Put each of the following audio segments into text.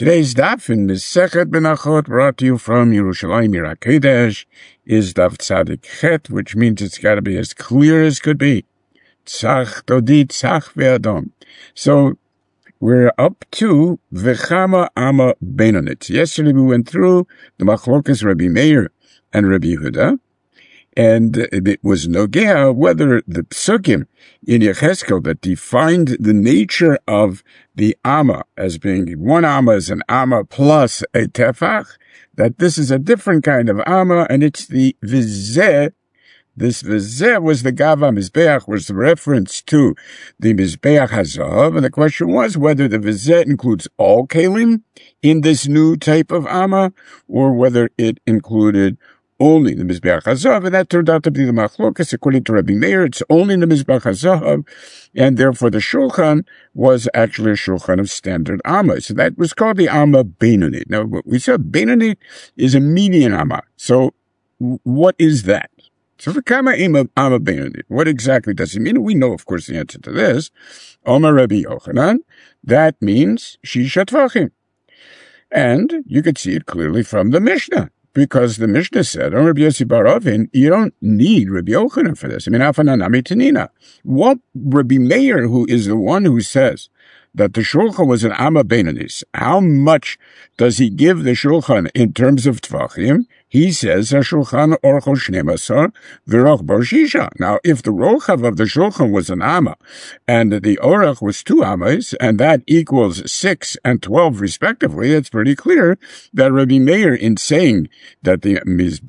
Today's daf in Mesechet Menachot, brought to you from Yerushalayim Yer HaKodesh, is daf Tzadik Chet, which means it's got to be as clear as could be. Tzach Dodi Tzach Ve'adom. So we're up to Vechama Ama Benonit. Yesterday we went through the Machlokas Rabbi Meir and Rabbi Yehuda, and it was nogea whether the psukim in Yecheskel that defined the nature of the Amma as being one Amma is an Amma plus a Tefach, that this is a different kind of Amma, and it's the Vizeh. This Vizeh was the Gava Mizbeach, was the reference to the Mizbeach HaZahav, and the question was whether the Vizeh includes all Kalim in this new type of Amma, or whether it included only the Mizbeach HaZahav, and that turned out to be the Machlokas. According to Rabbi Meir, it's only the Mizbeach HaZahav, and therefore the Shulchan was actually a Shulchan of standard Amma. So that was called the Amma Benonit. Now, what we said, Benonit is a median Amma. So what is that? So the Kama Amma Benonit, what exactly does it mean? We know, of course, the answer to this. Omer Rabbi Yochanan, that means Shisha Tvachim. And you could see it clearly from the Mishnah, because the Mishnah said, on Rabbi Yossi bar Ovin, you don't need Rabbi Yochanan for this. I mean, Afananami Tanina. What Rabbi Meir, who is the one who says that the Shulchan was an Amma Beinonis, how much does he give the Shulchan in terms of Tvachim? He says, HaShulchan Orcho Shnemasar V'roch Bar Shisha. Now, if the Rochav of the Shulchan was an Amma, and the Orach was 2 Ammas, and that equals 6 and 12 respectively, it's pretty clear that Rabbi Meir, in saying that the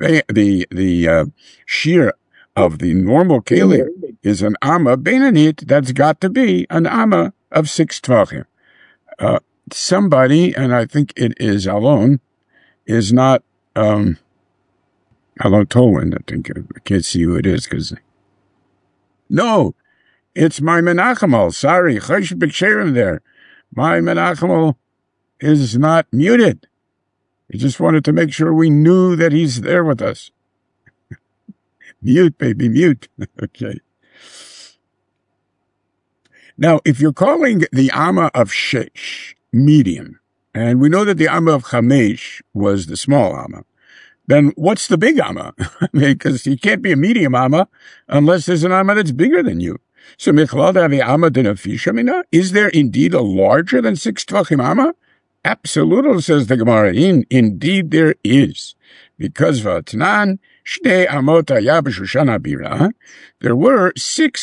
shear of the normal Kelim is an Amma Beinonit, that's got to be an Amma of 6 Tvachim. Somebody, and I think it is Alon, is not, Alon Tolwyn, I think. I can't see who it is, because... No, it's my Menachemal. Sorry, Chaysh B'Ksherim there. My Menachemal is not muted. He just wanted to make sure we knew that he's there with us. Mute, baby, mute. Okay. Now, if you're calling the Amma of Sheish medium, and we know that the Amma of Chamesh was the small Amma, then what's the big Amma? I mean, because you can't be a medium Amma unless there's an Amma that's bigger than you. So, is there indeed a larger than 6 Tvachim Amma? Absolutely, says the Gemara. Indeed there is. Because Vatnan, Shnei Amot Haya b'Shushan HaBira, there were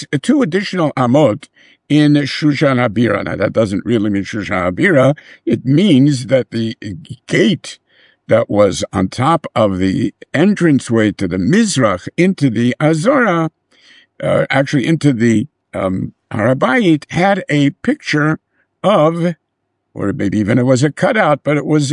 2 additional Amot in Shushan HaBira. Now, that doesn't really mean Shushan HaBira. It means that the gate that was on top of the entranceway to the Mizrach into the Azora, actually into the Har HaBayit, had a picture of, or maybe even it was a cutout, but it was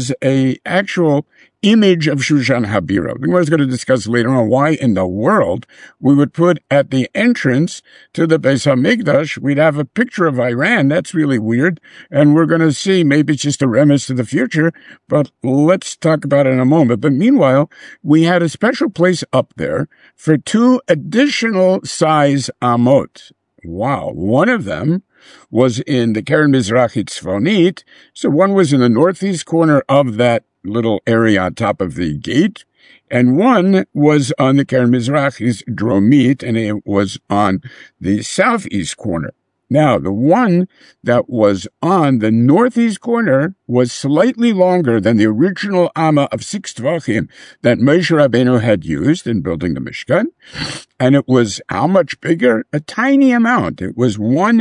a actual image of Shushan HaBira. We was going to discuss later on why in the world we would put at the entrance to the Beis HaMikdash, we'd have a picture of Iran. That's really weird. And we're going to see, maybe it's just a reminiscence to the future, but let's talk about it in a moment. But meanwhile, we had a special place up there for 2 additional size Amot. Wow. One of them was in the Keren Mizrachi Tzfonit. So one was in the northeast corner of that little area on top of the gate, and one was on the Keren Mizrachi's Dromit, and it was on the southeast corner. Now, the one that was on the northeast corner was slightly longer than the original Amma of 6 Tvachim that Moshe Rabbeinu had used in building the Mishkan. And it was how much bigger? A tiny amount. It was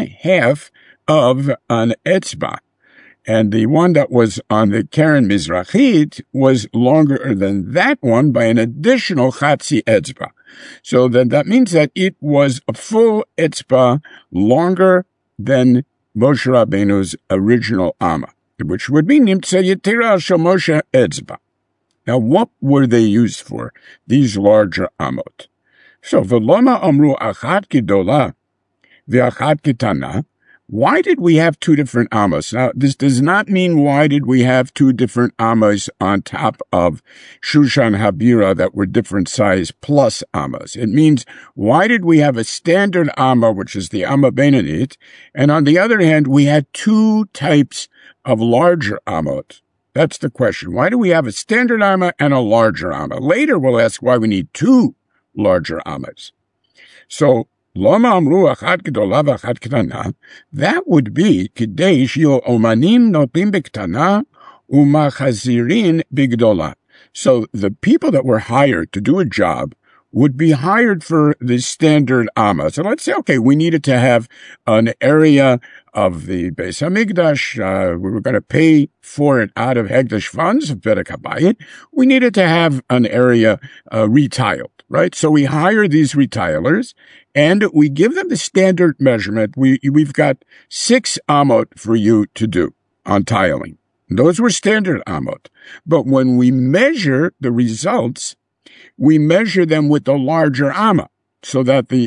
1/2 of an etzba. And the one that was on the Keren Mizrachit was longer than that one by an additional Chatzi Etzba. So then that means that it was a full Etzba longer than Moshe Rabbeinu's original Amma, which would be Nimtze Yetira Shel Moshe Etzba. Now, what were they used for, these larger Amot? So, V'loma Amru Achat Gidola V'Achat Kitana. Why did we have 2 different Ammas? Now, this does not mean why did we have 2 different Ammas on top of Shushan HaBira that were different size plus Ammas. It means why did we have a standard Amma, which is the Amma Beinonit, and on the other hand, we had 2 types of larger amot? That's the question. Why do we have a standard amma and a larger amma? Later we'll ask why we need two larger ammas. So, Lama amru achat gedola v'achat ketana, that would be kidei shi'o omanim notim b'ktana u'machazirin b'gdola. So the people that were hired to do a job would be hired for the standard amma. So let's say, okay, we needed to have an area of the Beis Hamikdash. We were going to pay for it out of Hegdash funds of Perek Habayit. We needed to have an area retiled, right? So we hire these retilers and we give them the standard measurement. We've got 6 amot for you to do on tiling. Those were standard amot. But when we measure the results, we measure them with the larger amma, so that the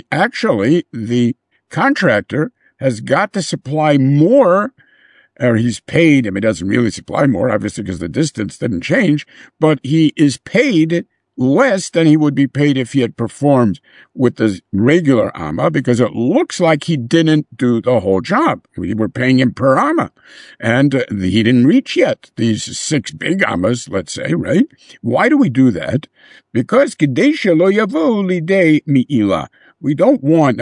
contractor has got to supply more, or he's paid. I mean, he doesn't really supply more, obviously, because the distance didn't change, but he is paid less than he would be paid if he had performed with the regular amma, because it looks like he didn't do the whole job. We were paying him per amma, and he didn't reach yet these 6 big ammas, let's say, right? Why do we do that? Because kedesha lo yavo lidei mi'ila. We don't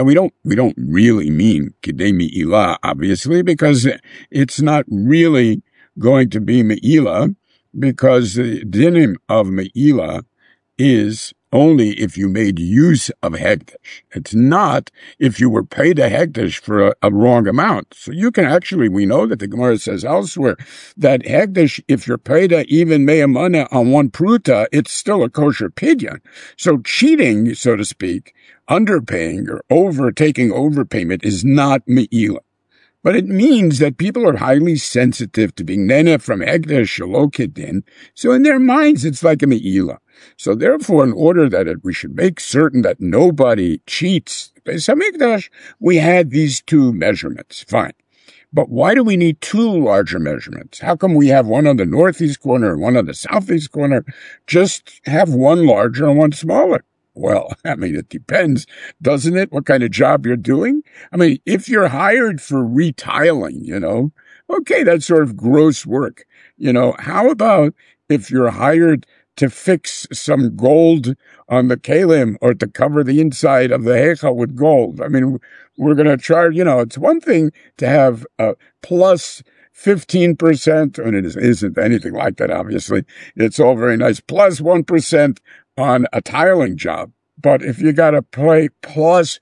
really mean kedei mi'ila, obviously, because it's not really going to be me'ila, because the dinim of me'ila is only if you made use of hekdesh. It's not if you were paid a hekdesh for a wrong amount. So you can actually, we know that the Gemara says elsewhere that hekdesh, if you're paid even meyamana on 1 pruta, it's still a kosher pidyon. So cheating, so to speak, underpaying or taking overpayment is not me'ila. But it means that people are highly sensitive to being nene from hekdesh shelo kedin. So in their minds, it's like a me'ila. So therefore, in order that we should make certain that nobody cheats Beis Hamikdash, we had these 2 measurements. Fine. But why do we need 2 larger measurements? How come we have one on the northeast corner and one on the southeast corner? Just have one larger and one smaller. Well, I mean, it depends, doesn't it? What kind of job you're doing? I mean, if you're hired for retiling, okay, that's sort of gross work. How about if you're hired to fix some gold on the kalim or to cover the inside of the heichal with gold? I mean, we're going to charge, it's one thing to have plus 15%, and it isn't anything like that, obviously. It's all very nice. Plus 1% on a tiling job. But if you got to pay plus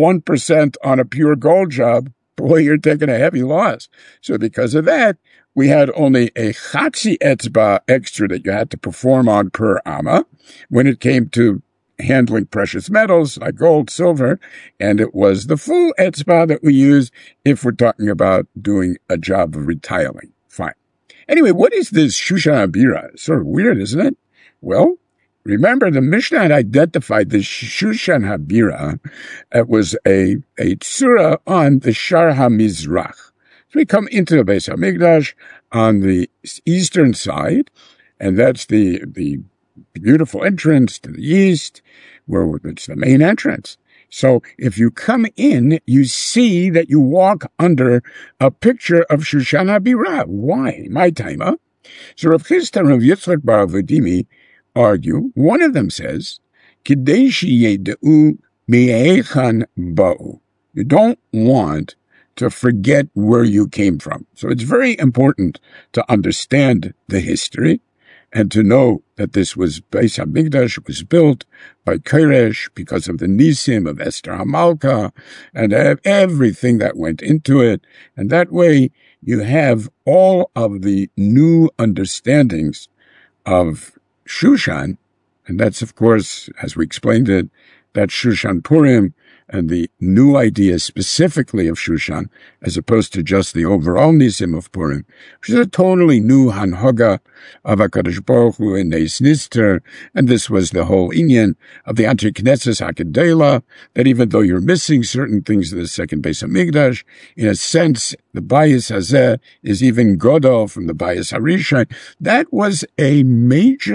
1% on a pure gold job, boy, you're taking a heavy loss. So because of that, we had only a chatzi etzba extra that you had to perform on per amma when it came to handling precious metals like gold, silver, and it was the full etzba that we use if we're talking about doing a job of retiling. Fine. Anyway, what is this Shushan Abira? It's sort of weird, isn't it? Well, remember, the Mishnah had identified the Shushan Habira. It was a tzura on the Shar HaMizrach. So we come into the Beis Hamikdash on the eastern side, and that's the beautiful entrance to the east, where it's the main entrance. So if you come in, you see that you walk under a picture of Shushan Habira. Why? My timer. So Rav Chisda and Rav Yitzchak bar Avudimi argue. One of them says, Kidei sheyedu me'echan ba'u. You don't want to forget where you came from. So it's very important to understand the history and to know that this was Beis Hamikdash was built by Koresh because of the Nisim of Esther Hamalka and everything that went into it. And that way you have all of the new understandings of Shushan, and that's, of course, as we explained it, that's Shushan Purim, and the new idea specifically of Shushan, as opposed to just the overall Nisim of Purim, which is a totally new Hanhaga of HaKadosh Baruch Hu in Neis Nister, and this was the whole inyan of the Anti-Knesses HaKedela, that even though you're missing certain things of the second Beis Hamikdash, in a sense, the Bayis Hazeh is even Godol from the Bayis Harishon. That was a major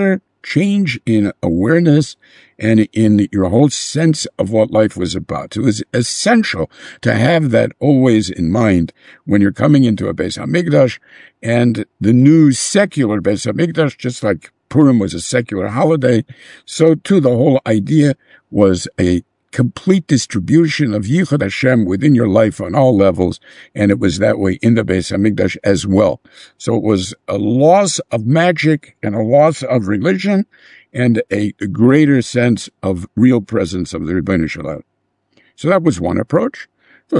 change in awareness and in your whole sense of what life was about. It was essential to have that always in mind when you're coming into a Beis HaMikdash and the new secular Beis HaMikdash, just like Purim was a secular holiday, so too the whole idea was a complete distribution of Yichud Hashem within your life on all levels, and it was that way in the Beis HaMikdash as well. So it was a loss of magic and a loss of religion and a greater sense of real presence of the Rebbeinu Shalom. So that was one approach. The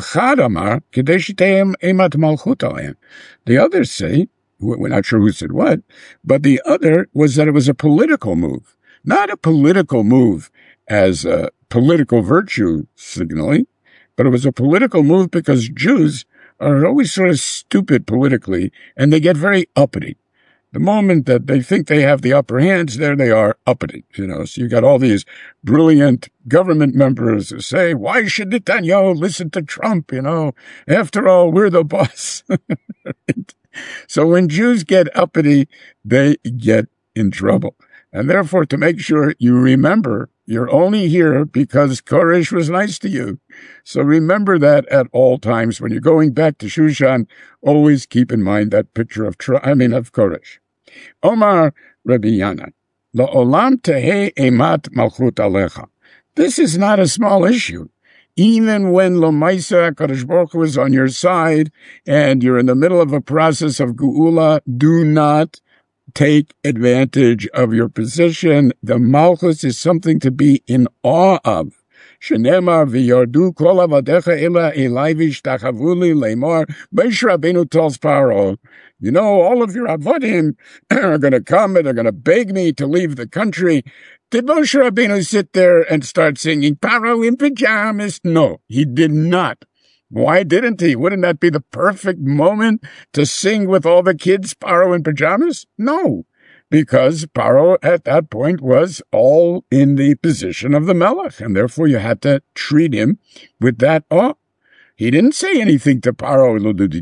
others say, we're not sure who said what, but the other was that it was a political move, not a political move as a political virtue signaling, but it was a political move because Jews are always sort of stupid politically, and they get very uppity. The moment that they think they have the upper hands, there they are, uppity, So you got all these brilliant government members who say, why should Netanyahu listen to Trump, After all, we're the boss. So when Jews get uppity, they get in trouble. And therefore, to make sure you remember, you're only here because Koresh was nice to you. So remember that at all times. When you're going back to Shushan, always keep in mind that picture of Koresh. Omar Rabbi Yana, La'olam tehei emat malchut alecha. This is not a small issue. Even when Lomaisa Kadosh Baruch Hu is on your side and you're in the middle of a process of Geula, do not take advantage of your position. The Malchus is something to be in awe of. Shenema v'yordu kol avadecha ela elai v'ishtachavuli leimor. Moshe Rabbeinu tells Paro, all of your avodim are going to come and they're going to beg me to leave the country. Did Moshe Rabbeinu sit there and start singing Paro in pajamas? No, he did not. Why didn't he? Wouldn't that be the perfect moment to sing with all the kids Paro in pajamas? No, because Paro at that point was all in the position of the Melech, and therefore you had to treat him with that awe. He didn't say anything to Paro.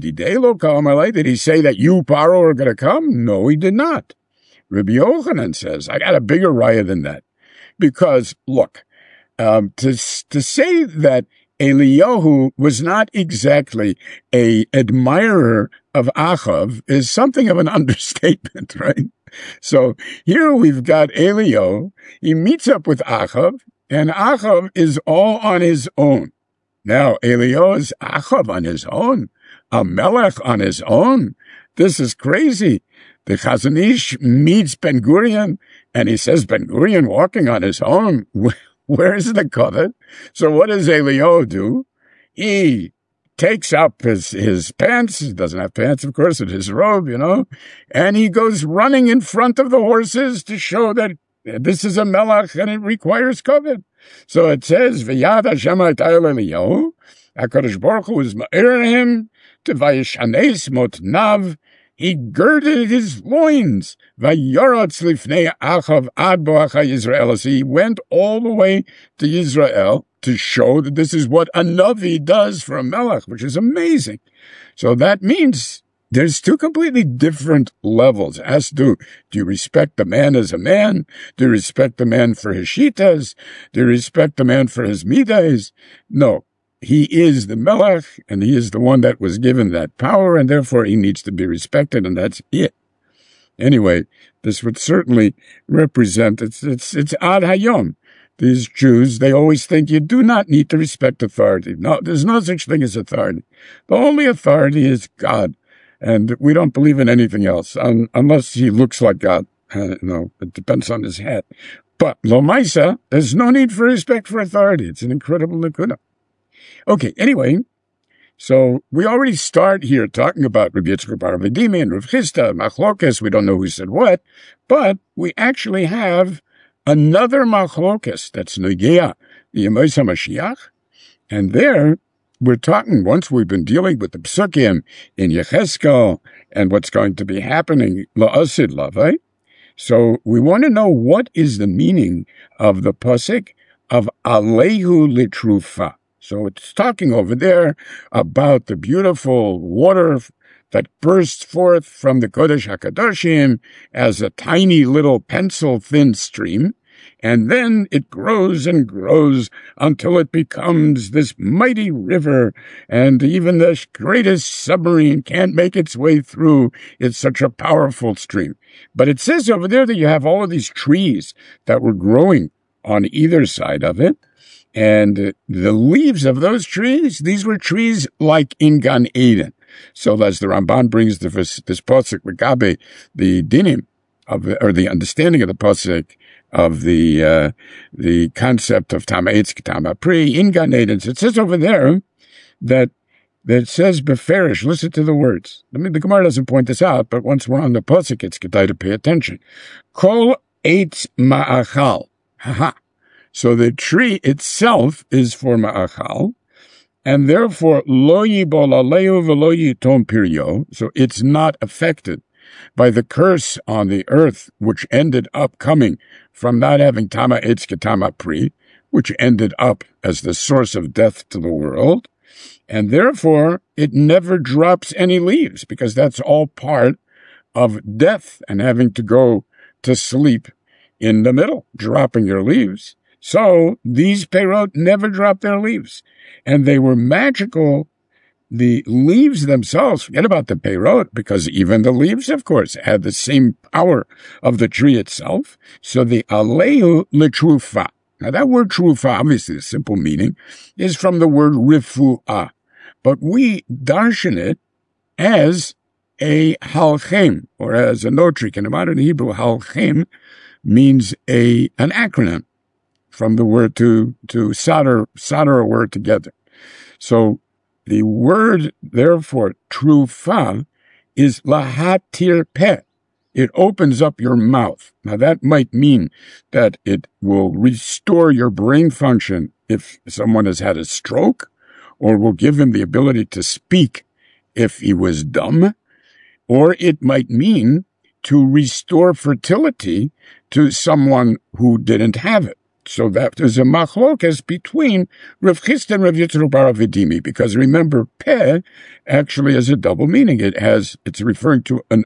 Did he say that you, Paro, are going to come? No, he did not. Rabbi Yochanan says, I got a bigger raya than that. Because, look, to say that Eliyahu was not exactly an admirer of Achav is something of an understatement, right? So here we've got Eliyahu. He meets up with Achav, and Achav is all on his own. Now, Eliyahu is Achav on his own, a Melech on his own. This is crazy. The Chazon Ish meets Ben Gurion, and he says, Ben Gurion walking on his own. Where's the covet? So what does Eliyahu do? He takes up his pants. He doesn't have pants, of course, it's his robe, and he goes running in front of the horses to show that this is a melech and it requires covet. So it says, V'yad Hashem ha'tayel Eliyahu, HaKadosh Baruch Hu was ma'ir him to vayishanes motnav. He girded his loins. Vayorotz lifnei Achav ad boacha Yisrael. So he went all the way to Israel to show that this is what a Navi does for a Melech, which is amazing. So that means there's two completely different levels. As to, do you respect the man as a man? Do you respect the man for his shitas? Do you respect the man for his midas? No. He is the Melech, and he is the one that was given that power, and therefore he needs to be respected, and that's it. Anyway, this would certainly represent, it's Ad Hayom. These Jews, they always think you do not need to respect authority. No, there's no such thing as authority. The only authority is God, and we don't believe in anything else, unless he looks like God. It depends on his head. But Lomaisa, there's no need for respect for authority. It's an incredible Nakuda. Okay, anyway, so we already start here talking about Rabbi Yitzchak bar Avdimi and Rav Chisda, Machlokes. We don't know who said what, but we actually have another Machlokes that's Negea, the Yemos HaMashiach, and there we're talking, once we've been dealing with the Psukim in Yecheskel and what's going to be happening, La'asid Lavai. So we want to know what is the meaning of the Pasuk of Alehu Litrufa. So it's talking over there about the beautiful water that bursts forth from the Kodesh HaKadoshim as a tiny little pencil-thin stream, and then it grows and grows until it becomes this mighty river, and even the greatest submarine can't make its way through. It's such a powerful stream. But it says over there that you have all of these trees that were growing on either side of it, and the leaves of those trees, these were trees like in Gan Eden. So as the Ramban brings this pasuk Megabe, the dinim or the understanding of the pasuk of the concept of Tama Eitz Tama Pri in Gan Eden. So it says over there that it says beferish. Listen to the words. I mean, the Gemara doesn't point this out, but once we're on the pasuk, it's kedai to pay attention. Kol eitz ma'achal. Ha. So the tree itself is for ma'achal, and therefore lo yibol aleu v'lo yitom piryo. So it's not affected by the curse on the earth, which ended up coming from not having Tama Eitz Tama Pri, which ended up as the source of death to the world, and therefore it never drops any leaves, because that's all part of death and having to go to sleep in the middle, dropping your leaves. So these Perot never dropped their leaves, and they were magical. The leaves themselves, forget about the Perot, because even the leaves, of course, had the same power of the tree itself. So the Aleu L'Trufa. Now that word Trufa, obviously the simple meaning, is from the word Rifu'ah. But we darshan it as a Halchem, or as a notrik. In the modern Hebrew, Halchem means an acronym from the word to solder a word together. So the word, therefore, trufa, is lahatir peh. It opens up your mouth. Now, that might mean that it will restore your brain function if someone has had a stroke, or will give him the ability to speak if he was dumb, or it might mean to restore fertility to someone who didn't have it. So that there's a machlokas between Rav Chisda and Rav Yitzchak bar Avidimi, because remember, peh actually has a double meaning. It's referring to an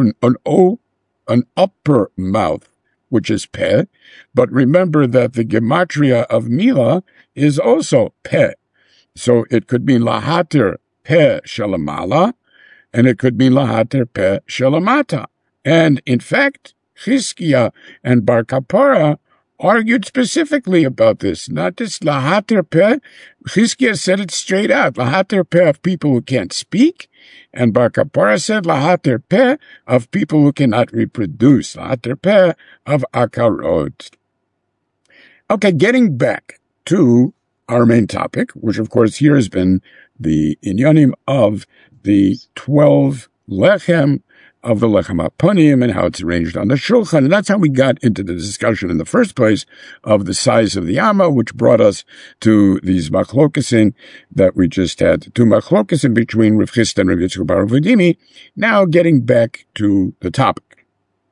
upper mouth, which is peh, but remember that the gematria of Mila is also peh. So it could be lahater peh shalamala, and it could be lahater peh shalamata. And in fact, Chizkiah and Bar Kapara argued specifically about this, not just lahater peh. Chizkiah said it straight out, lahater peh of people who can't speak, and Bar Kapara said lahater peh of people who cannot reproduce, lahater peh of akarot. Okay, getting back to our main topic, which of course here has been the inyanim of the 12 lechem, of the Lechem HaPanim and how it's arranged on the Shulchan. And that's how we got into the discussion in the first place of the size of the Amma, which brought us to these machlokesin that we just had. Two machlokesin between Rav Chisda and Rav Yitzchak bar Avidimi. Now getting back to the topic.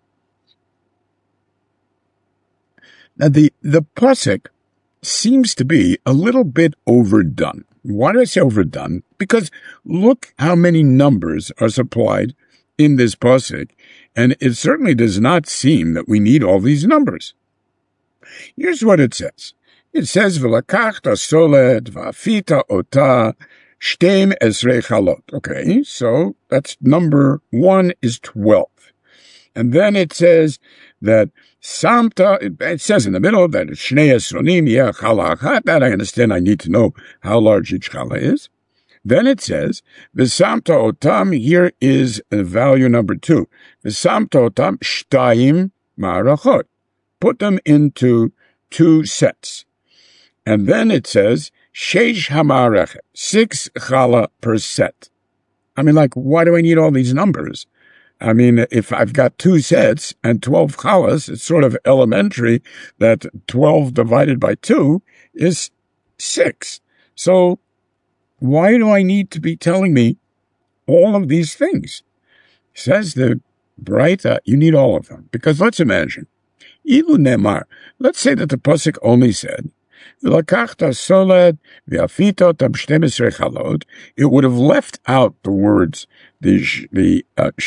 Now the pasuk seems to be a little bit overdone. Why do I say overdone? Because look how many numbers are supplied in this pasuk, and it certainly does not seem that we need all these numbers. Here's what it says. It says, "V'lakachta soled v'afita ota shtem esrei chalot." Okay, so that's number 1 is 12. And then it says that Samta, it says in the middle that it's Shnei Esronim Yeh Chala Achat. That I understand. I need to know how large each chala is. Then it says, V'samta otam, here is value number 2. V'samta otam shtayim ma'arachot. Put them into 2 sets. And then it says, Sheish ha'ma'arachet, 6 chala per set. I mean, like, why do I need all these numbers? I mean, if I've got 2 sets and 12 chalas, it's sort of elementary that 12 divided by 2 is 6. So why do I need to be telling me all of these things? Says the Braita, you need all of them. Because let's imagine, Ilu Nemar, let's say that the pasuk only said V'lakachta soled v'afito tam 12 chalot. It would have left out the words the 12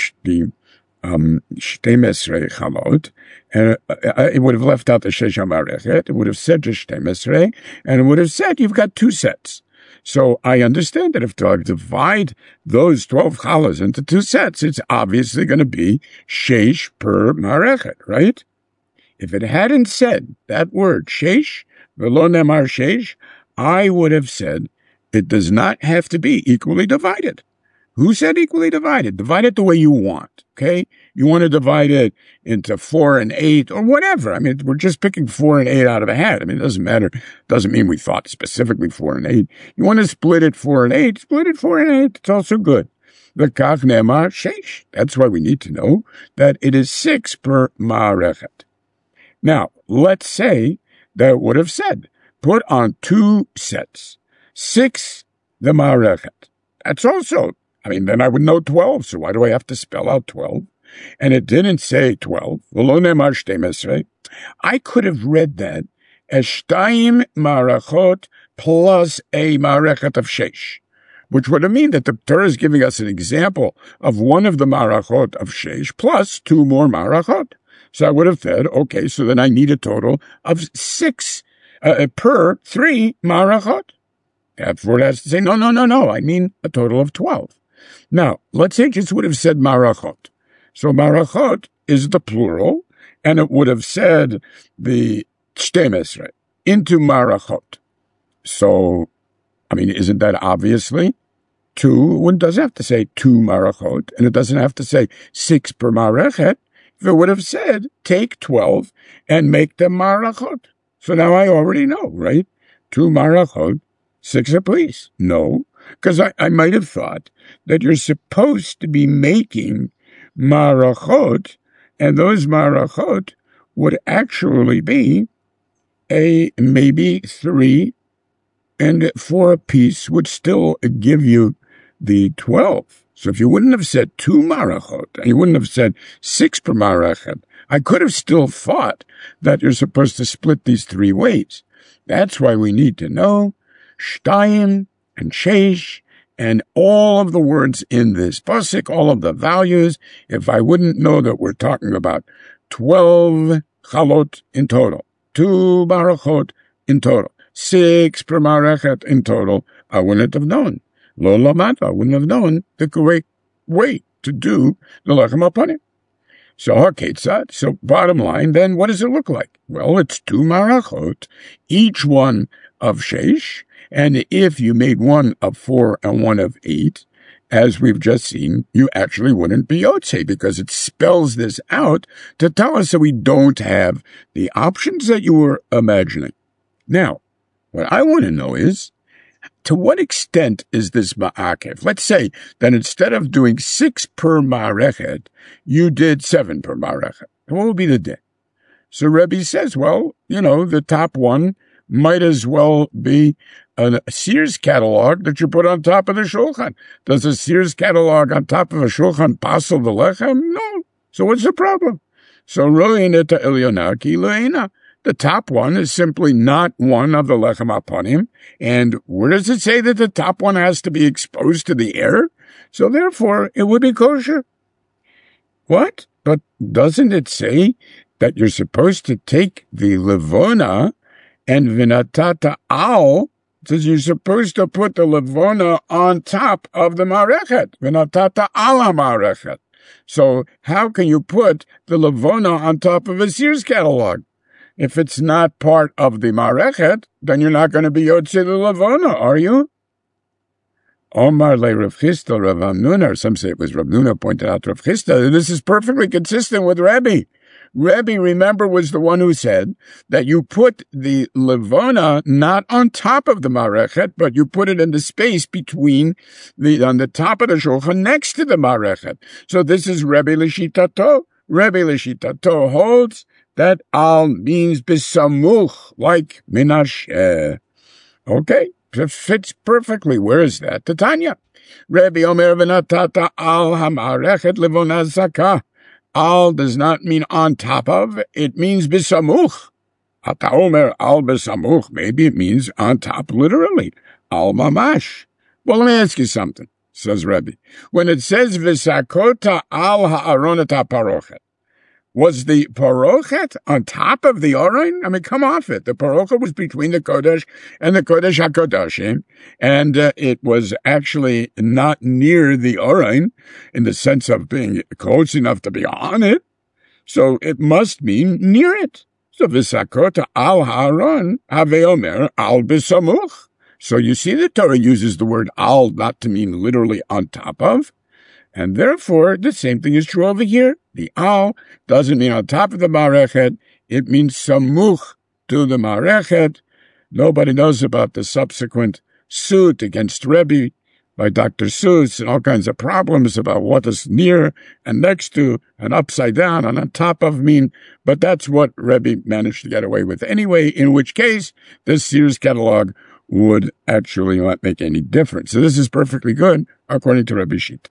chalot, and it would have left out the shesh hamarechet. It would have said just 12, and it would have said you've got 2 sets. So I understand that if I divide those 12 challahs into 2 sets, it's obviously going to be shesh per marechet, right? If it hadn't said that word shesh, v'lo nemar shesh, I would have said it does not have to be equally divided. Who said equally divided? Divide it the way you want, okay? You want to divide it into 4 and 8 or whatever. I mean, we're just picking 4 and 8 out of a hat. I mean, it doesn't matter. It doesn't mean we thought specifically 4 and 8. You want to split it 4 and 8, split it 4 and 8. It's also good. V'kach nemar shesh. That's why we need to know that it is 6 per ma'arechet. Now, let's say that it would have said, put on 2 sets, 6 the ma'arechet. That's also, I mean, then I would know 12, so why do I have to spell out 12? And it didn't say 12. V'lo nemar 12. I could have read that as shtayim marachot plus a marechet of shesh, which would have mean that the Torah is giving us an example of one of the marachot of shesh plus 2 more marachot. So I would have said, okay, so then I need a total of 6 per 3 marachot. Therefore, it has to say, no, I mean a total of 12. Now, let's say it just would have said marachot. So marachot is the plural, and it would have said the 12 into marachot. So, I mean, isn't that obviously 2? One doesn't have to say 2 marachot, and it doesn't have to say 6 per marechet. If it would have said, take 12 and make them marachot. So now I already know, right? 2 marachot, 6 apiece. No, because I might have thought that you're supposed to be making marachot, and those marachot would actually be maybe 3 and 4 apiece would still give you the 12. So if you wouldn't have said 2 marachot, and you wouldn't have said 6 per marachet, I could have still thought that you're supposed to split these 3 ways. That's why we need to know shtayim and shesh and all of the words in this pasuk, all of the values. If I wouldn't know that we're talking about 12 chalot in total, 2 marachot in total, 6 per marachet in total, I wouldn't have known. Lo lamata, I wouldn't have known the correct way to do the lechem aponim. So haketzad. So bottom line, then what does it look like? Well, it's 2 marachot, each one of shesh, and if you made one of 4 and one of 8, as we've just seen, you actually wouldn't be yotze, because it spells this out to tell us that we don't have the options that you were imagining. Now, what I want to know is, to what extent is this ma'akev? Let's say that instead of doing 6 per marechet, you did 7 per marechet. What would be the din? So Rebbe says, well, the top one might as well be a Sears catalog that you put on top of the shulchan. Does a Sears catalog on top of a shulchan passel the lechem? No. So what's the problem? So ro'ineta elyona ki lo'ina. The top one is simply not one of the lechem aponim, and where does it say that the top one has to be exposed to the air? So therefore, it would be kosher. What? But doesn't it say that you're supposed to take the levona and vinatata al? It says you're supposed to put the levona on top of the marechet, vinatata ala marechet. So how can you put the levona on top of a Sears catalog? If it's not part of the marechet, then you're not going to be yotze the levona, are you? Omar le Rav Chisda, Rav Hamnuna, or some say it was Rav Nuna pointed out to Rav Chisda. This is perfectly consistent with Rebbe. Rebbe, remember, was the one who said that you put the levona not on top of the marechet, but you put it in the space between on the top of the shulchan next to the marechet. So this is Rebbe L'Shitato. Rebbe L'Shitato holds that al means bisamuch, like minasheh. Okay, it fits perfectly. Where is that? Tanya. Rebbe Omer v'natata al hamarechet levona zakah. Al does not mean on top of, it means bisamuch. Ata omer al besamuch, maybe it means on top literally. Al mamash. Well, let me ask you something, says Rebbe. When it says v'sakota al ha'aronet ha'parochet, was the parochet on top of the Aron? I mean, come off it. The parochet was between the Kodesh and the Kodesh HaKodashim, and it was actually not near the Aron in the sense of being close enough to be on it. So it must mean near it. So v'sakota al ha'aron haveomer al b'samuch. So you see the Torah uses the word al not to mean literally on top of. And therefore, the same thing is true over here. The al doesn't mean on top of the marechet. It means samuch to the marechet. Nobody knows about the subsequent suit against Rebbe by Dr. Seuss and all kinds of problems about what is near and next to and upside down and on top of mean. But that's what Rebbe managed to get away with anyway, in which case the Sears catalog would actually not make any difference. So this is perfectly good, according to Rebbe Shit.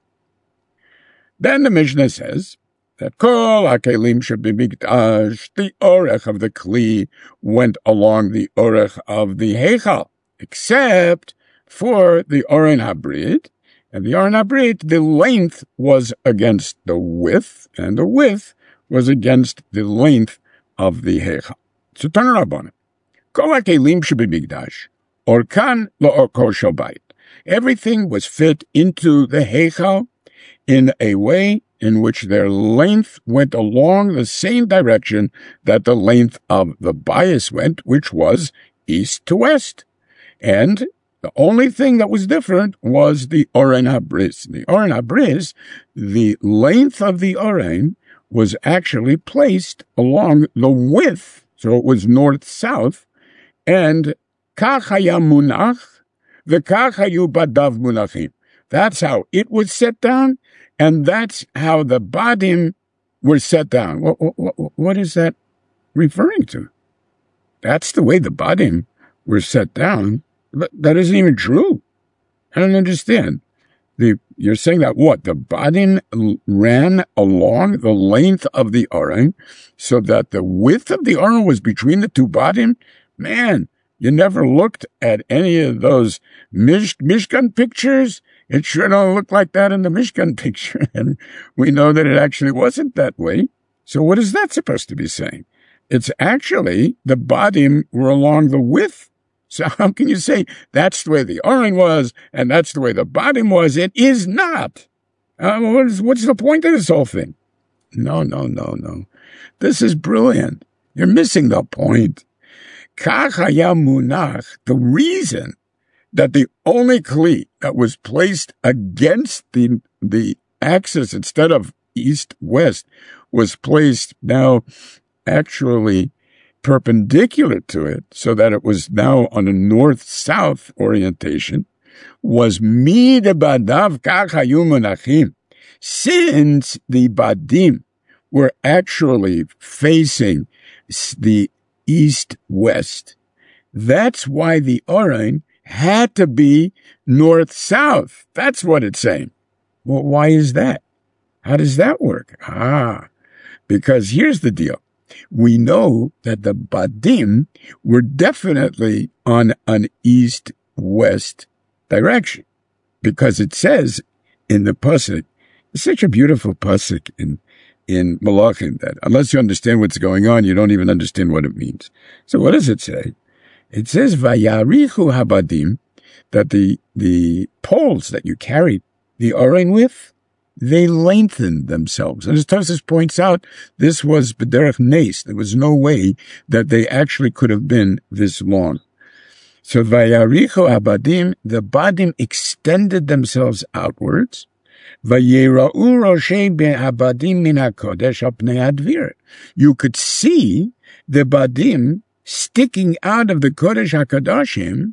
Then the Mishnah says that Kol HaKelim should be Mikdash, the Orech of the Kli went along the Orech of the Heichal, except for the Oren HaBrit. And the Oren HaBrit, the length was against the width, and the width was against the length of the Heichal. So turn it up on it. Kol HaKelim should be Mikdash, Orkan Lo'orko Shel Bayit. Everything was fit into the Heichal in a way in which their length went along the same direction that the length of the bias went, which was east to west. And the only thing that was different was the Oren HaBris. The Oren HaBris, the length of the Oren was actually placed along the width, so it was north-south, and Kach haya munach, v'kach hayu badav munachim. That's how it was set down, and that's how the badim were set down. What is that referring to? That's the way the badim were set down, but that isn't even true. I don't understand. You're saying that what? The badim ran along the length of the Aron, so that the width of the Aron was between the two badim? Man, you never looked at any of those Mishkan pictures? It sure don't look like that in the Mishkan picture, and we know that it actually wasn't that way. So what is that supposed to be saying? It's actually the badim were along the width. So how can you say that's the way the Aron was and that's the way the badim was? It is not. What's the point of this whole thing? No. This is brilliant. You're missing the point. Kach haya munach, the reason that the only kli that was placed against the axis instead of east-west was placed now actually perpendicular to it, so that it was now on a north-south orientation, was mid badav kach hayu munachim. Since the badim were actually facing the east-west, that's why the Aron had to be north-south. That's what it's saying. Well, why is that? How does that work? Because here's the deal. We know that the badim were definitely on an east-west direction, because it says in the pasuk, it's such a beautiful pasuk in Malachim that unless you understand what's going on, you don't even understand what it means. So what does it say? It says, Vayarichu habadim, that the poles that you carried the Aron with, they lengthened themselves. And as Tosfos points out, this was b'derech nes. There was no way that they actually could have been this long. So Vayarichu habadim, the badim extended themselves outwards. Vayera'u roshei habadim min hakodesh al pnei hadvir. You could see the badim sticking out of the Kodesh HaKadoshim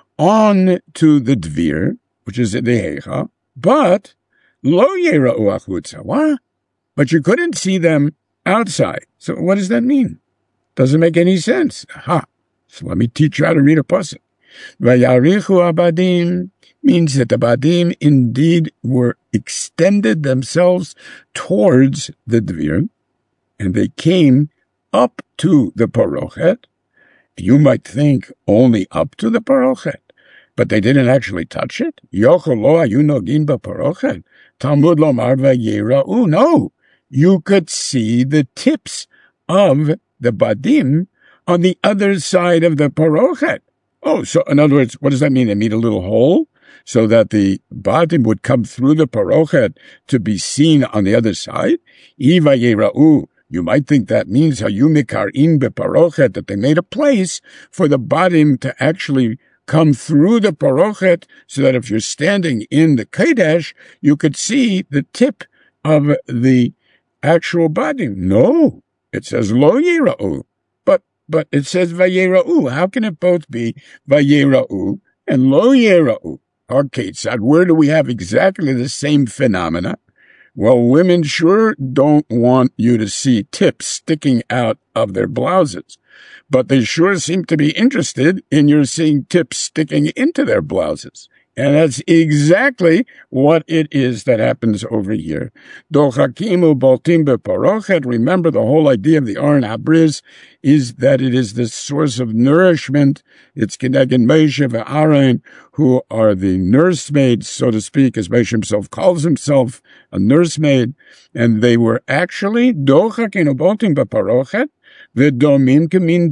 on to the Dvir, which is the Heicha, but lo yera'u achutza. What? But you couldn't see them outside. So what does that mean? Doesn't make any sense. So let me teach you how to read a pasuk. Vayarichu abadim means that the badim indeed were extended themselves towards the Dvir, and they came up to the Porochet, You might think only up to the parochet, but they didn't actually touch it. Yochel lo hayu nogin b'parochet. Talmud lomar vayira'u. No, you could see the tips of the badim on the other side of the parochet. Oh, so in other words, what does that mean? They made a little hole so that the badim would come through the parochet to be seen on the other side? Ivayira'u. You might think that means hayu mikarin beparochet, that they made a place for the badim to actually come through the parochet, so that if you're standing in the Kodesh, you could see the tip of the actual badim. No, it says lo yira'u, but it says vayira'u. How can it both be vayira'u and lo yira'u? Okay, so where do we have exactly the same phenomena? Well, women sure don't want you to see tips sticking out of their blouses, but they sure seem to be interested in your seeing tips sticking into their blouses. And that's exactly what it is that happens over here. Dochakimu boltim beparochet. Remember, the whole idea of the Aron HaBris is that it is the source of nourishment. It's Keneged Moshe ve'Aaron, who are the nursemaids, so to speak, as Moshe himself calls himself, a nursemaid. And they were actually dochakinu boltim beparochet. They were meant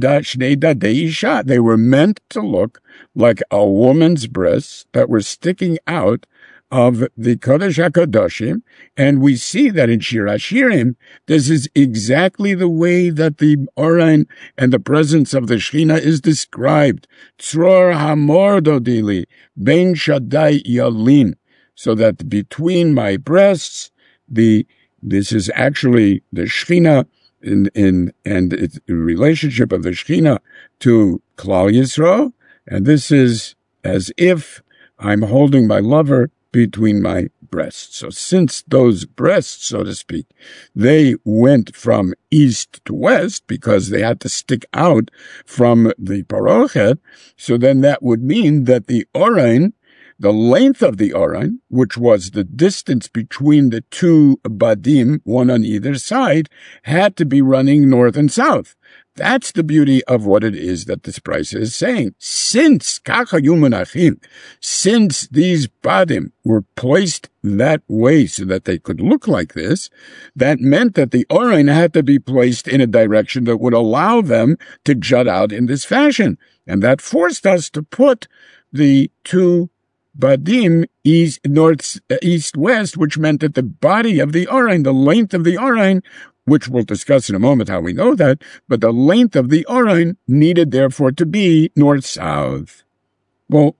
to look like a woman's breasts that were sticking out of the Kodesh HaKadoshim, and we see that in Shir HaShirim, this is exactly the way that the Aron and the presence of the Shekhinah is described. Tzror hamor dodili, ben shaddai yalin, so that between my breasts, this is actually the Shekhinah, and it's the relationship of the Shekhinah to Klal Yisrael, and this is as if I'm holding my lover between my breasts. So since those breasts, so to speak, they went from east to west because they had to stick out from the parochet, so then that would mean that the Aron, the length of the Aron, which was the distance between the two badim, one on either side, had to be running north and south. That's the beauty of what it is that this price is saying. Since these badim were placed that way so that they could look like this, that meant that the Aron had to be placed in a direction that would allow them to jut out in this fashion. And that forced us to put the two badim east-west, which meant that the body of the Aron, the length of the Aron, which we'll discuss in a moment how we know that, but the length of the Aron needed therefore to be north-south. Well,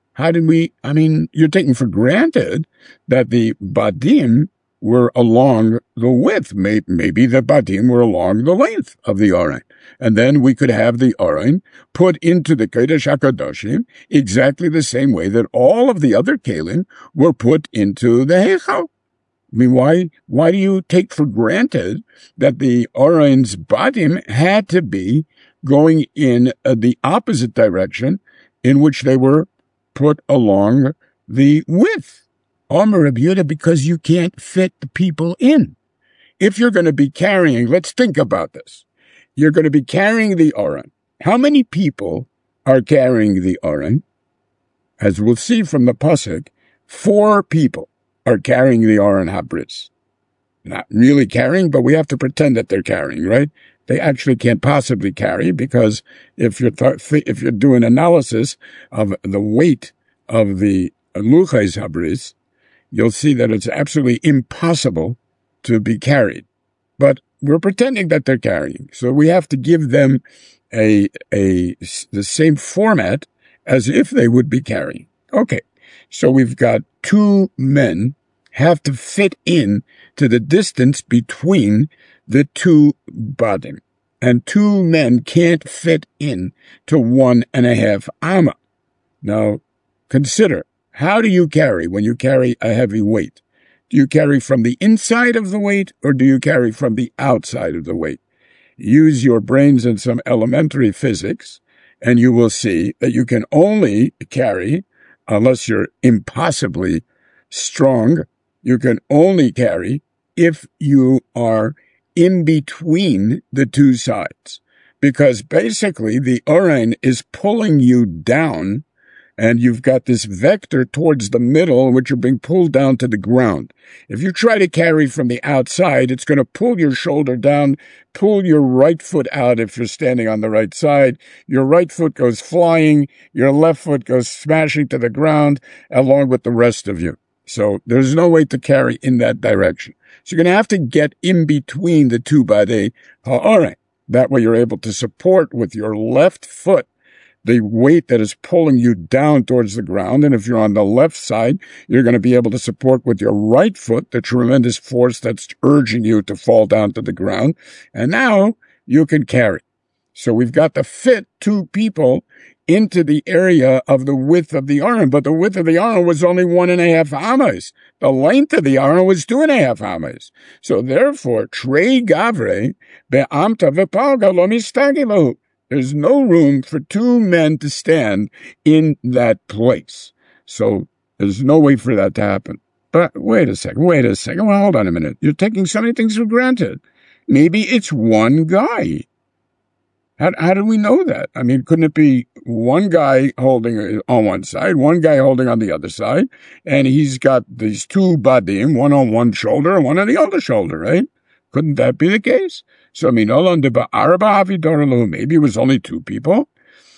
you're taking for granted that the badim were along the width. Maybe the badim were along the length of the Aron. And then we could have the Aron put into the Kodesh HaKadoshim exactly the same way that all of the other Kalim were put into the Heichal. I mean, why do you take for granted that the Aron's badim had to be going in the opposite direction in which they were put along the width? Omer Rabbi Yehuda, because you can't fit the people in. If you're going to be carrying, let's think about this. You're going to be carrying the Aron. How many people are carrying the Aron? As we'll see from the pasuk, 4 people are carrying the Aron HaBris. Not really carrying, but we have to pretend that they're carrying, right? They actually can't possibly carry, because if you're doing analysis of the weight of the Luchos HaBris, you'll see that it's absolutely impossible to be carried. But we're pretending that they're carrying, so we have to give them the same format as if they would be carrying. Okay, so we've got 2 men have to fit in to the distance between the 2 badim, and 2 men can't fit in to 1.5 amma. Now, consider, how do you carry when you carry a heavy weight? Do you carry from the inside of the weight, or do you carry from the outside of the weight? Use your brains in some elementary physics, and you will see that you can only carry, unless you're impossibly strong, you can only carry if you are in between the 2 sides. because basically the Oren is pulling you down, and you've got this vector towards the middle in which you're being pulled down to the ground. If you try to carry from the outside, it's going to pull your shoulder down, pull your right foot out if you're standing on the right side. Your right foot goes flying, your left foot goes smashing to the ground along with the rest of you. So there's no way to carry in that direction. So you're going to have to get in between the two bade ha'oren. That way you're able to support with your left foot the weight that is pulling you down towards the ground. And if you're on the left side, you're going to be able to support with your right foot the tremendous force that's urging you to fall down to the ground. And now you can carry. So we've got to fit two people into the area of the width of the Aron, but the width of the Aron was only 1.5 amas. The length of the Aron was 2.5 amas. So therefore, Trei Gavre be'amta v'palga lo mistagilahu. There's no room for two men to stand in that place. So there's no way for that to happen. But wait a second. Well, hold on a minute. You're taking so many things for granted. Maybe it's one guy. How do we know that? I mean, couldn't it be one guy holding on one side, one guy holding on the other side, and he's got these two badim, one on one shoulder and one on the other shoulder, right? Couldn't that be the case? So, maybe it was only two people.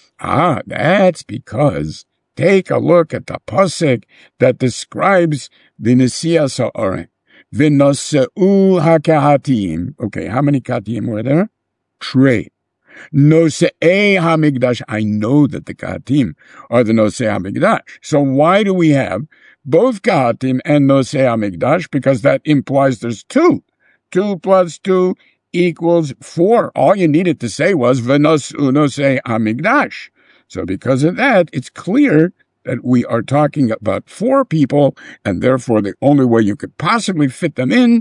That's because take a look at the pasuk that describes the Nesias HaOren. V'noseu ha'kehatim. Okay, how many kahatim were there? Trei. Nosei HaMikdash. I know that the Kahatim are the Nosei HaMikdash. So why do we have both Kahatim and Nosei HaMikdash? Because that implies there's two. 2 plus 2 equals 4. All you needed to say was V'noseu Nosei HaMikdash. So because of that, it's clear that we are talking about 4 people, and therefore the only way you could possibly fit them in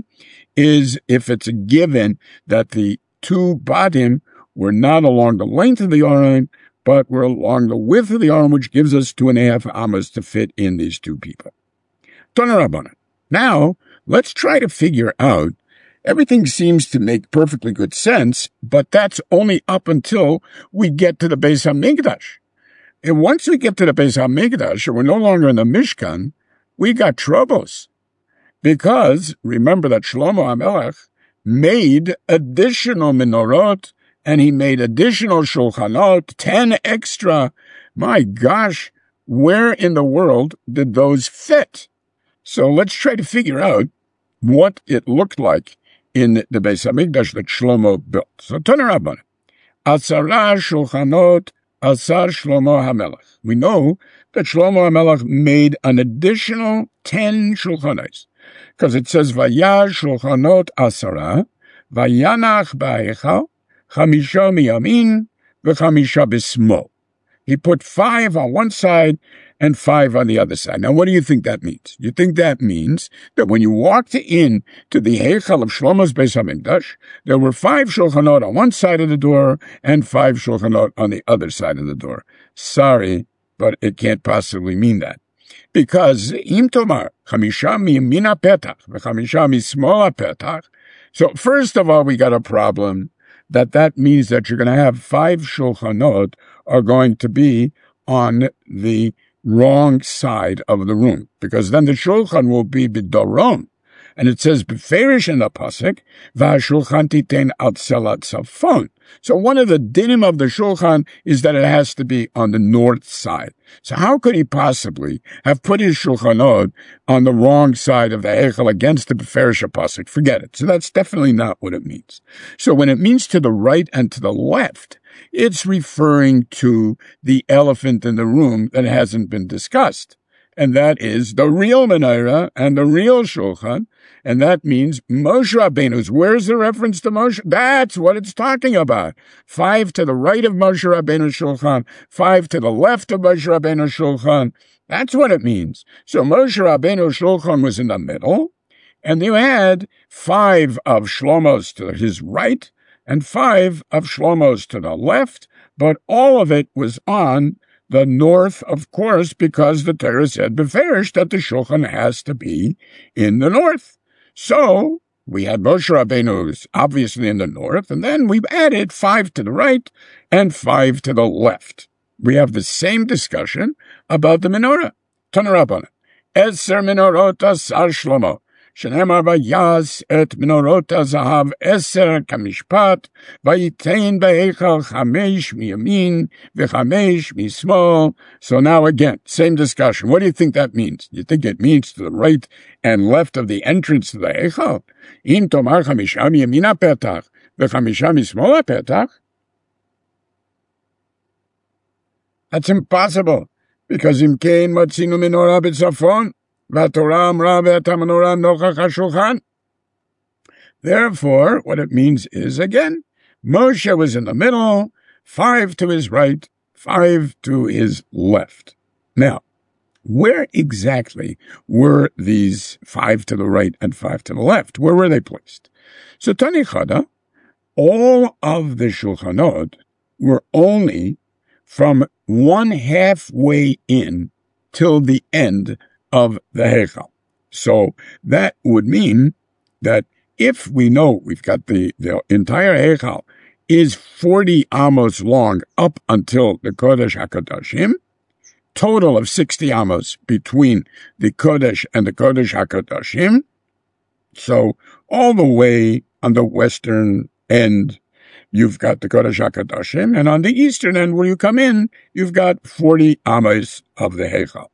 is if it's a given that the two badim were not along the length of the Aron, but were along the width of the Aron, which gives us 2.5 amas to fit in these two people. Tana Rabbanan. Now, let's try to figure out, everything seems to make perfectly good sense, but that's only up until we get to the Beis HaMikdash. And once we get to the Beis HaMikdash, and we're no longer in the Mishkan, we got troubles. Because, remember that Shlomo HaMelech made additional menorot, and he made additional shulchanot, 10 extra. My gosh, where in the world did those fit? So let's try to figure out what it looked like in the Beis HaMikdash that Shlomo built. So Tana Rabbanan. Asara shulchanot asar Shlomo HaMelech. We know that Shlomo HaMelech made an additional 10 shulchanot. Because it says, Vayah shulchanot asara, vayanach ba'echal, Chamisha miyamin, v'chamisha b'smol. He put 5 on one side and 5 on the other side. Now, what do you think that means? You think that means that when you walked in to the Heichal of Shlomo's Beis HaMikdash, there were 5 shulchanot on one side of the door and 5 shulchanot on the other side of the door. Sorry, but it can't possibly mean that. Because im tomar, chamisha miyamin ha'petach, v'chamisha mismol ha'petach. So first of all, we got a problem. That means that you're going to have 5 shulchanot are going to be on the wrong side of the room, because then the shulchan will be b'doron. And it says, b'ferish in the pasuk, v'hashulchan titen al tzelat tzafon. So one of the dinim of the shulchan is that it has to be on the north side. So how could he possibly have put his shulchanot on the wrong side of the Eichel against the b'ferish pasuk? Forget it. So that's definitely not what it means. So when it means to the right and to the left, it's referring to the elephant in the room that hasn't been discussed. And that is the real menorah and the real shulchan. And that means Moshe Rabbeinu's. Where's the reference to Moshe? That's what it's talking about. 5 to the right of Moshe Rabbeinu's shulchan, 5 to the left of Moshe Rabbeinu's shulchan. That's what it means. So Moshe Rabbeinu's shulchan was in the middle, and you had 5 of Shlomo's to his right and 5 of Shlomo's to the left, but all of it was on the north, of course, because the Torah said beferish that the shulchan has to be in the north. So We had Moshe Rabbeinu's obviously in the north, and then we've added 5 to the right and 5 to the left. We have the same discussion about the menorah. Tana Rabbanan. Eser menorot asar Shlomo. Shenemar vayas et menorot hazahav eser kamishpat, vayitein be'echal chamesh miyamin, v'chamesh mismol. So now again, same discussion. What do you think that means? You think it means to the right and left of the entrance to the Eichal? Im tomar chamisha miyamina petach, v'chamisha mismol petach? That's impossible, because im kein motzinu menorah b'tzafon, v'atorah amra v'eta menorah nochach hashulchan. Therefore, what it means is, again, Moshe was in the middle, 5 to his right, 5 to his left. Now, where exactly were these 5 to the right and 5 to the left? Where were they placed? So, Tani Chada, all of the Shulchanot were only from one halfway in till the end of the Heichal. So that would mean that if we know we've got the entire Heichal is 40 amos long up until the Kodesh HaKodashim, total of 60 amos between the Kodesh and the Kodesh HaKodashim. So all the way on the western end, you've got the Kodesh HaKodashim, and on the eastern end where you come in, you've got 40 amos of the Heichal.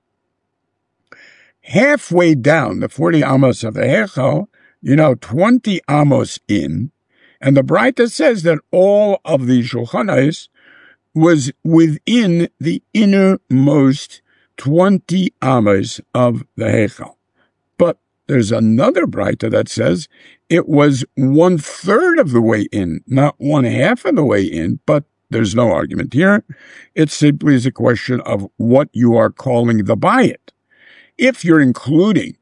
Halfway down the 40 amos of the Heichal, 20 amos in, and the Braita says that all of the Shulchan Aruch was within the innermost 20 amos of the Heichal. But there's another Braita that says it was 1/3 of the way in, not 1/2 of the way in, but there's no argument here. It simply is a question of what you are calling the bayit. If you're including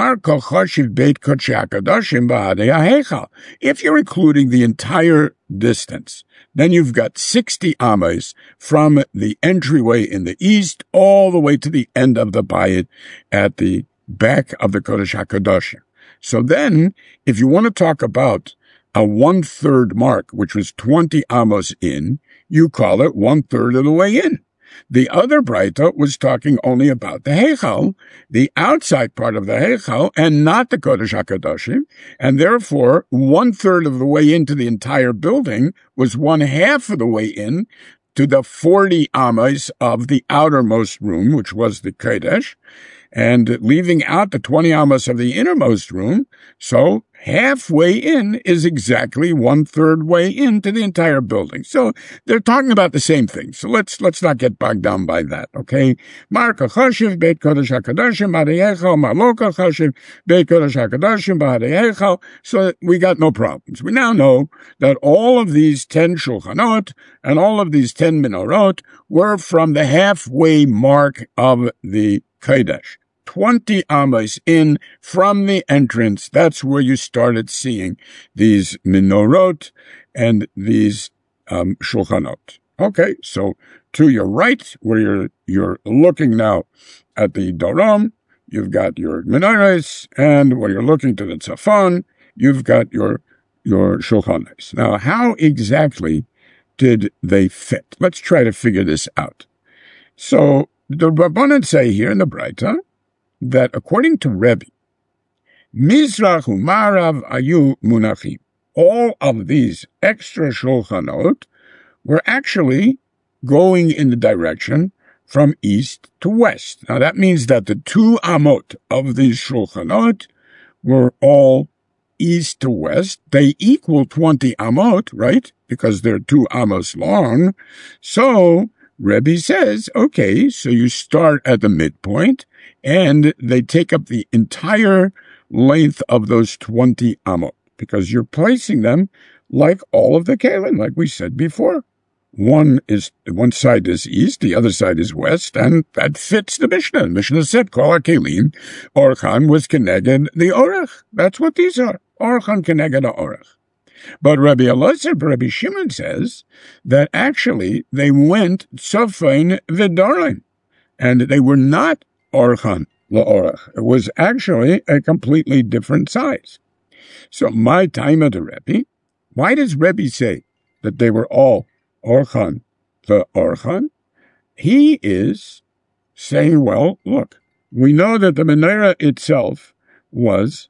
if you're including the entire distance, then you've got 60 amos from the entryway in the east all the way to the end of the bayit at the back of the Kodesh HaKodashim. So then, if you want to talk about a 1/3 mark, which was 20 amos in, you call it 1/3 of the way in. The other Braita was talking only about the Heichal, the outside part of the Heichal, and not the Kodesh HaKodashim, and therefore 1/3 of the way into the entire building was 1/2 of the way in to the 40 amos of the outermost room, which was the Kodesh, and leaving out the 20 amos of the innermost room. So halfway in is exactly 1/3 way into the entire building. So they're talking about the same thing. So let's not get bogged down by that, okay? Marka Choshev, Beit Kodesh HaKodashim, B'Hadei Marloka Choshev, Beit Kodesh HaKodashim, B'Hadei. So we got no problems. We now know that all of these 10 Shulchanot and all of these 10 Menorot were from the halfway mark of the Kodesh. 20 amos in from the entrance. That's where you started seeing these menorot and these shulchanot. Okay, so to your right, where you're looking now at the Dorom, you've got your menorahs, and where you're looking to the tzafon, you've got your shulchanot. Now, how exactly did they fit? Let's try to figure this out. So the Rabbanan say here in the Braita that according to Rebbe, Mizrach u'Marav ayu munachim. All of these extra shulchanot were actually going in the direction from east to west. Now that means that the 2 amot of these shulchanot were all east to west. They equal 20 amot, right? Because they're 2 amos long. So Rebbe says, okay, so you start at the midpoint, and they take up the entire length of those 20 amot, because you're placing them like all of the kelim, like we said before. One side is east, the other side is west, and that fits the Mishnah. The Mishnah said, Kol HaKelim, Orchan was keneged the Orach. That's what these are. Orchan keneged the Orach. But Rabbi Elazar, Rabbi Shimon says that actually they went Tzofein v'Darlin, and they were not Orchan la'orach. It was actually a completely different size. So my time of the Rebbe, why does Rebbe say that they were all Orchan the Orchan? He is saying, well, look, we know that the menorah itself was,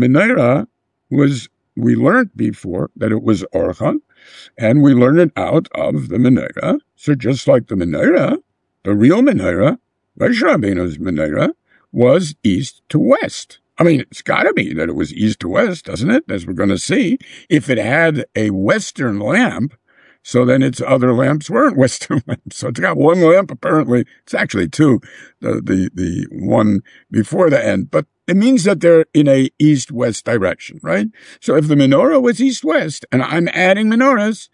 we learned before that it was Orchan, and we learned it out of the menorah. So just like the menorah, the real menorah, Moshe Rabbeinu's menorah, was east to west. I mean, it's got to be that it was east to west, doesn't it? As we're going to see. If it had a western lamp, so then its other lamps weren't western lamps. So it's got one lamp, apparently. It's actually two, the one before the end. But it means that they're in a east-west direction, right? So if the menorah was east-west, and I'm adding menorahs,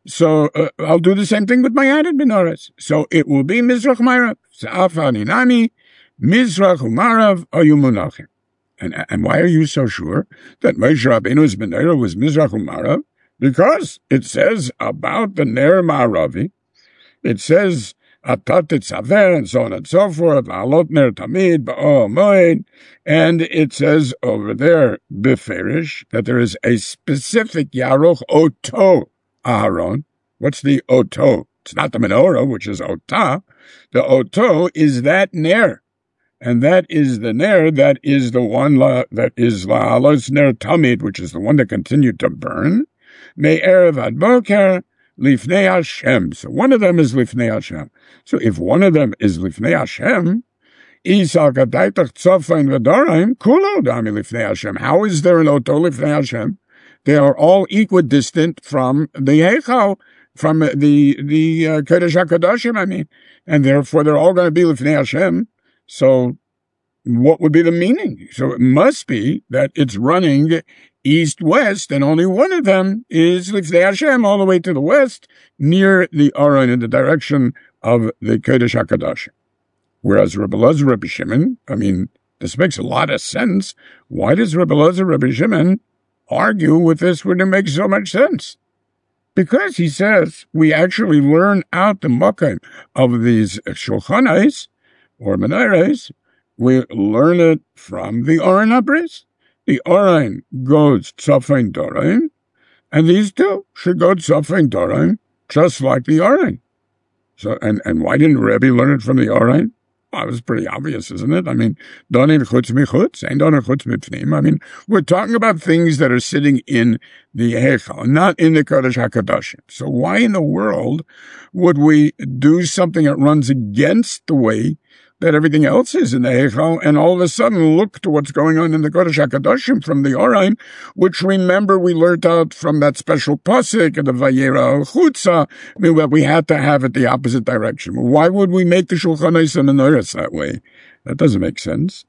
so I'll do the same thing with my added menorahs. So it will be Mizrach Ma'arav. Sa'afani nami, Mizrach u'Ma'arav ayu munachim. And why are you so sure that Moshe Rabbeinu's menorah was Mizrach u'Ma'arav? Because it says about the Ner Ma'aravi, it says Atat Titzaver and so on and so forth, Alot Ner Tamid Ba'o Moed, and it says over there, Beferish, that there is a specific Yaroch Oto Aharon. What's the Oto? It's not the menorah, which is Otah. The Oto is that Ner. And that is the Ner, that is the one that is La'alos Ner Tamid, which is the one that continued to burn. Me'erev ad boker lifnei Hashem. So one of them is lifnei Hashem. So if one of them is lifnei Hashem, Isal kadaitach tzofain v'doraim kulo dami lifnei Hashem. How is there an oto lifnei Hashem? They are all equidistant from the Heichal, from the Kodesh HaKadoshim, I mean. And therefore they're all going to be lifnei Hashem. So what would be the meaning? So it must be that it's running east-west, and only one of them is Lifnei Hashem all the way to the west, near the Aron, in the direction of the Kodesh HaKadosh. Whereas Rebbe Elazar, Rebbe Shimon, I mean, this makes a lot of sense. Why does Rebbe Elazar, Rebbe Shimon argue with this when it makes so much sense? Because he says we actually learn out the makom of these shulchanais, or menorahs, we learn it from the Aron HaBris. The Aron goes Tzafein Doraim, and these two should go Tzafein Doraim, just like the Aron. So, and why didn't Rebbe learn it from the Aron? Well, it was pretty obvious, isn't it? I mean, Donin chutz michutz, ain't Donin chutz mipnim. I mean, we're talking about things that are sitting in the Heichal, not in the Kodesh HaKadoshim. So why in the world would we do something that runs against the way that everything else is in the Heichal, and all of a sudden look to what's going on in the Kodesh HaKadoshim from the Aron, which, remember, we learned out from that special pasuk of the Vayera al Chutza, I mean, that we had to have it the opposite direction. Why would we make the Shulchan Aruch and the menorahs that way? That doesn't make sense.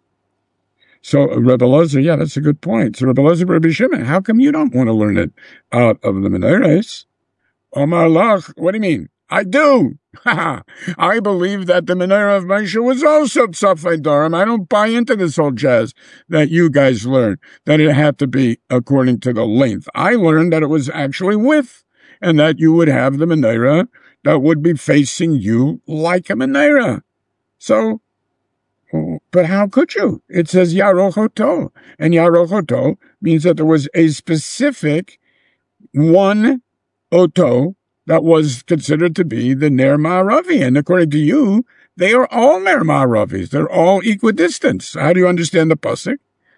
So Rebbe Elazar, yeah, that's a good point. So Rebbe Elazar, Rebbe Shimon, how come you don't want to learn it out of the menorahs? Omar Lach, what do you mean? I do. I believe that the menorah of Moshe was also Tzafei Dorim. I don't buy into this whole jazz that you guys learned, that it had to be according to the length. I learned that it was actually width, and that you would have the menorah that would be facing you like a menorah. So, but how could you? It says Yaroch Oto, and Yaroch Oto means that there was a specific one Oto that was considered to be the Ner Ma'aravi. And according to you, they are all Ner Ma'aravis. They're all equidistant. So how do you understand the pasuk?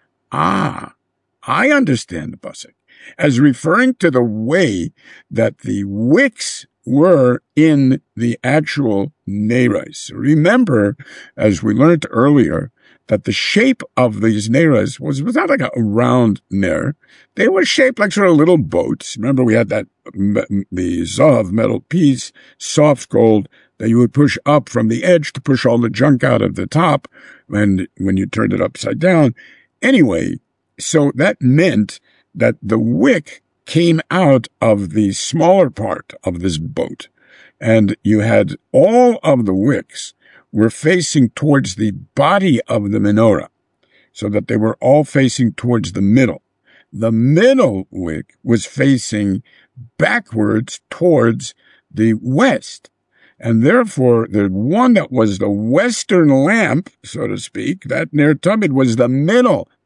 I understand the pasuk as referring to the way that the wicks were in the actual Nerais. Remember, as we learned earlier, that the shape of these Nerais was not like a round Ner. They were shaped like sort of little boats. Remember, we had the Zahav metal piece, soft gold, that you would push up from the edge to push all the junk out of the top when you turned it upside down. Anyway, so that meant that the wick came out of the smaller part of this boat. And you had all of the wicks were facing towards the body of the menorah, so that they were all facing towards the middle. The middle wick was facing backwards towards the west. And therefore, the one that was the western lamp, so to speak, that Ner Tamid was the middle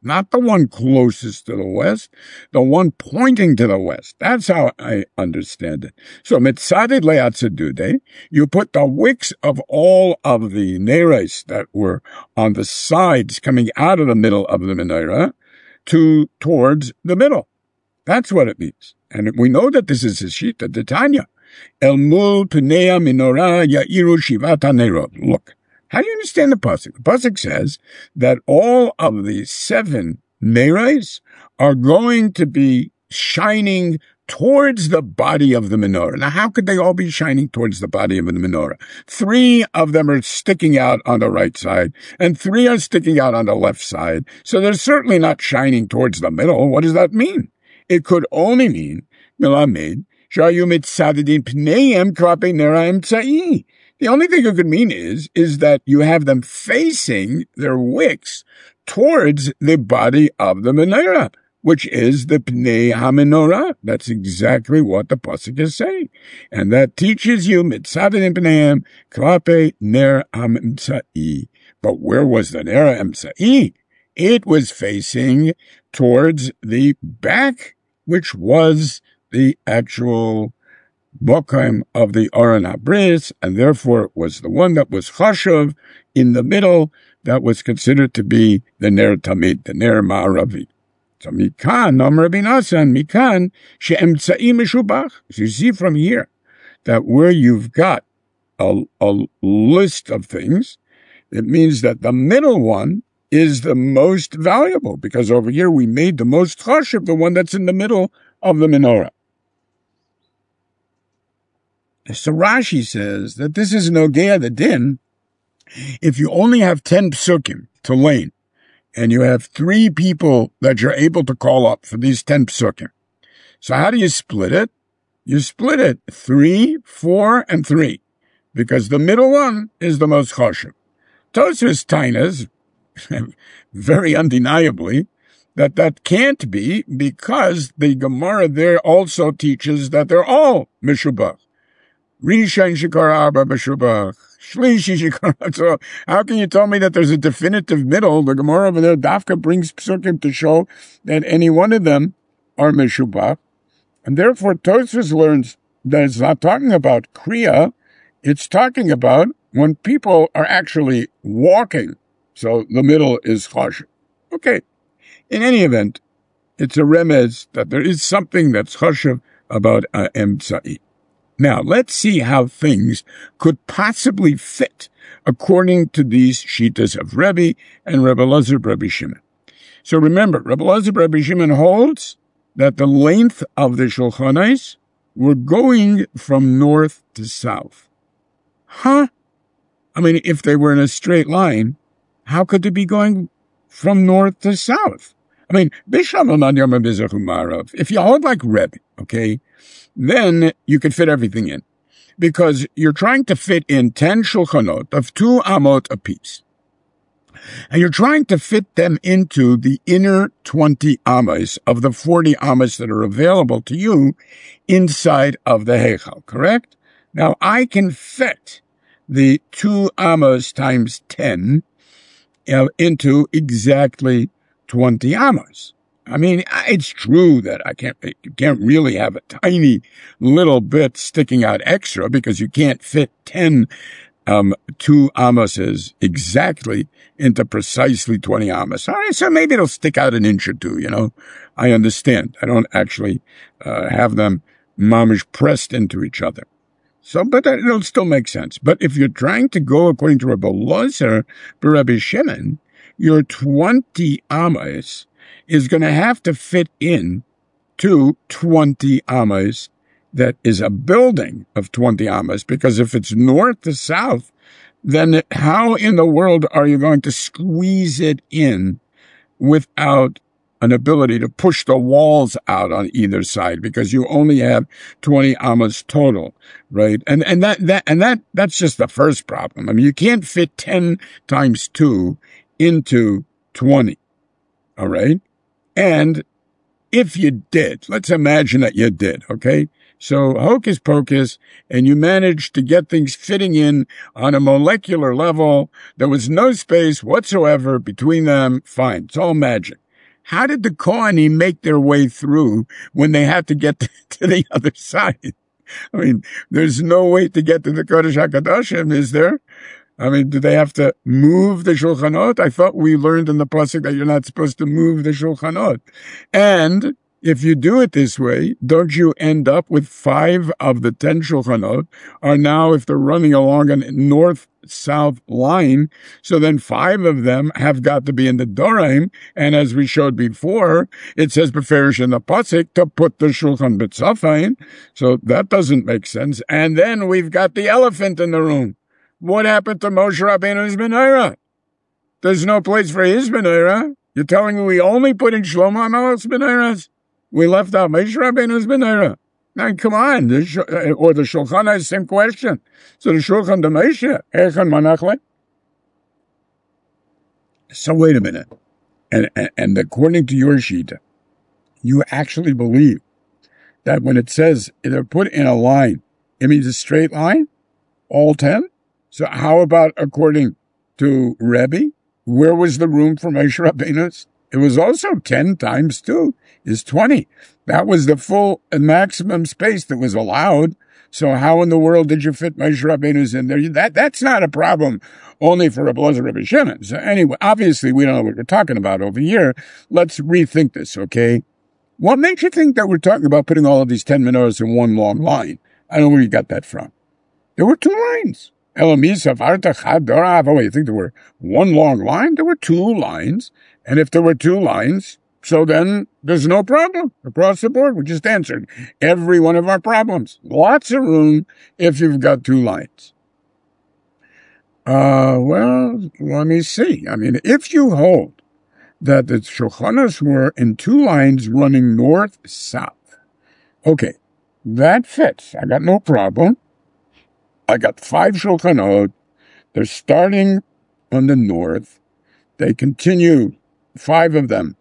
not the one closest to the west, the one pointing to the west. That's how I understand it. So mitzadid le'atzadude, you put the wicks of all of the neres that were on the sides coming out of the middle of the menorah towards the middle. That's what it means. And we know that this is a shita, the Tanya. El mul pnei menorah ya'iru shivat hanerot. Look. How do you understand the pasuk? The pasuk says that all of the 7 neres are going to be shining towards the body of the menorah. Now, how could they all be shining towards the body of the menorah? 3 of them are sticking out on the right side, and 3 are sticking out on the left side. So they're certainly not shining towards the middle. What does that mean? It could only mean, Milamed, shayu mitzadidin pneihem klape nera emtzai. The only thing it could mean is that you have them facing their wicks towards the body of the menorah, which is the Pnei HaMenorah. That's exactly what the pasuk is saying. And that teaches you, Mitzadin Pneihem, Klape Ner HaMemtzai. But where was the Ner HaMemtzai? It was facing towards the back, which was the actual Bokaim of the Aron HaBris, and therefore it was the one that was Chashav in the middle that was considered to be the Ner Tamid, the Ner Ma'aravi. So Mikan, Am Rabbi Nassan, Mikan, She'emtzai Meshubach. So you see from here that where you've got a list of things, it means that the middle one is the most valuable, because over here we made the most Chashav, the one that's in the middle of the menorah. So Rashi says that this is Nogea the Din if you only have 10 psukim to lane, and you have 3 people that you're able to call up for these 10 psukim. So how do you split it? You split it 3, 4, and 3, because the middle one is the most chashuv. Tosfos tainas, very undeniably, that can't be, because the Gemara there also teaches that they're all meshubach. Rishon shikar arba meshubach. Shlishi shikar. So how can you tell me that there's a definitive middle? The Gemara over there, Dafka, brings psukim to show that any one of them are meshubach. And therefore, Tosfos learns that it's not talking about kriya. It's talking about when people are actually walking. So the middle is chashuv. Okay. In any event, it's a remez that there is something that's chashuv about emtzai. Now, let's see how things could possibly fit according to these shitas of Rebbe and Rebbe Elazar Rebbe Shimon. So remember, Rebbe Elazar Rebbe Shimon holds that the length of the Shulchan Aruch were going from north to south. Huh? I mean, if they were in a straight line, how could they be going from north to south? I mean, if you hold like Rebbe, okay, then you could fit everything in, because you're trying to fit in 10 shulchanot of 2 amot apiece. And you're trying to fit them into the inner 20 amas of the 40 amas that are available to you inside of the Heichal, correct? Now, I can fit the 2 amas times 10 into exactly 20 amas. I mean, it's true that you can't really have a tiny little bit sticking out extra, because you can't fit 10 2 amases exactly into precisely 20 amas. All right, so maybe it'll stick out an inch or 2, you know. I understand. I don't actually have them mamish pressed into each other. So, but it'll still make sense. But if you're trying to go according to Rebbe Elazar, Rebbe Shimon, your 20 amas is going to have to fit in to 20 amas that is a building of 20 amas, because if it's north to south, then how in the world are you going to squeeze it in without an ability to push the walls out on either side, because you only have 20 amas total, right? And that's just the first problem. I mean, you can't fit 10 times 2 into 20. All right? And if you did, let's imagine that you did, okay? So hocus pocus, and you managed to get things fitting in on a molecular level. There was no space whatsoever between them. Fine. It's all magic. how did the Kohanim make their way through when they had to get to the other side? I mean, there's no way to get to the Kodesh HaKadoshim, is there? I mean, do they have to move the Shulchanot? I thought we learned in the pasuk that you're not supposed to move the Shulchanot. And if you do it this way, don't you end up with 5 of the 10 Shulchanot are now, if they're running along a north-south line, so then 5 of them have got to be in the Doraim, and as we showed before, it says beferish in the pasuk to put the Shulchan B'Tzafain, so that doesn't make sense. And then we've got the elephant in the room. What happened to Moshe Rabbeinu's menorah? There's no place for his menorah. You're telling me we only put in Shlomo HaMelech's menorahs? We left out Moshe Rabbeinu's menorah. Now, come on. Or the Shulchan has the same question. So the Shulchan de Moshe, Echan Manachle. So wait a minute. And according to your Shita, you actually believe that when it says they're put in a line, it means a straight line? All 10? So how about according to Rebbe? Where was the room for Moshe Rabbeinu's? It was also 10 times 2 is 20. That was the full and maximum space that was allowed. So how in the world did you fit Moshe Rabbeinu's in there? That's not a problem only for Rebbe Elazar Rebbe Shimon. So anyway, obviously we don't know what we're talking about over here. Let's rethink this, okay? What makes you think that we're talking about putting all of these 10 menorahs in one long line? I don't know where you got that from. There were 2 lines. Oh, you think there were one long line? There were 2 lines. And if there were 2 lines, so then there's no problem across the board. We just answered every one of our problems. Lots of room if you've got 2 lines. Well, let me see. I mean, if you hold that the Shulchanos were in 2 lines running north-south, okay, that fits. I got no problem. I got 5 Shulchanot. They're starting on the north. They continue, 5 of them,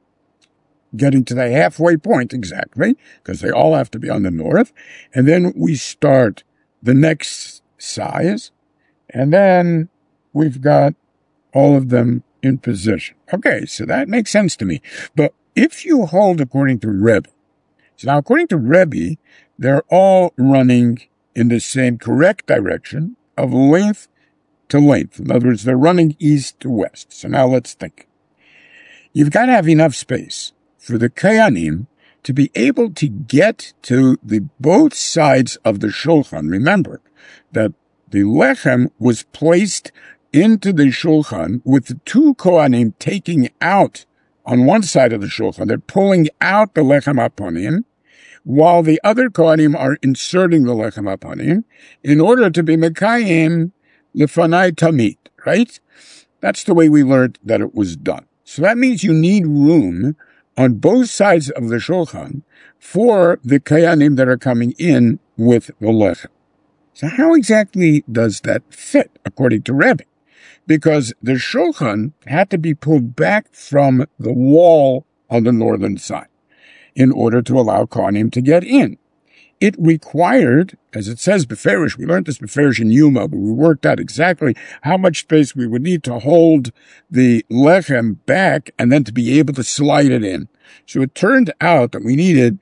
getting to the halfway point exactly, because they all have to be on the north. And then we start the next size, and then we've got all of them in position. Okay, so that makes sense to me. But if you hold according to Rebbe, so now according to Rebbe, they're all running in the same correct direction of length to length. In other words, they're running east to west. So now let's think. You've got to have enough space for the Kohanim to be able to get to the both sides of the Shulchan. Remember that the Lechem was placed into the Shulchan with the 2 Kohanim taking out on one side of the Shulchan. They're pulling out the Lechem Aponim, while the other Kohanim are inserting the Lechem Aponim in order to be Mekayim Lefanai Tamid, right? That's the way we learned that it was done. So that means you need room on both sides of the Shulchan for the Kohanim that are coming in with the Lechem. So how exactly does that fit, according to Rebbe? Because the Shulchan had to be pulled back from the wall on the northern side in order to allow Kohanim to get in. It required, as it says beferish, we learned this beferish in Yuma, but we worked out exactly how much space we would need to hold the lechem back and then to be able to slide it in. So it turned out that we needed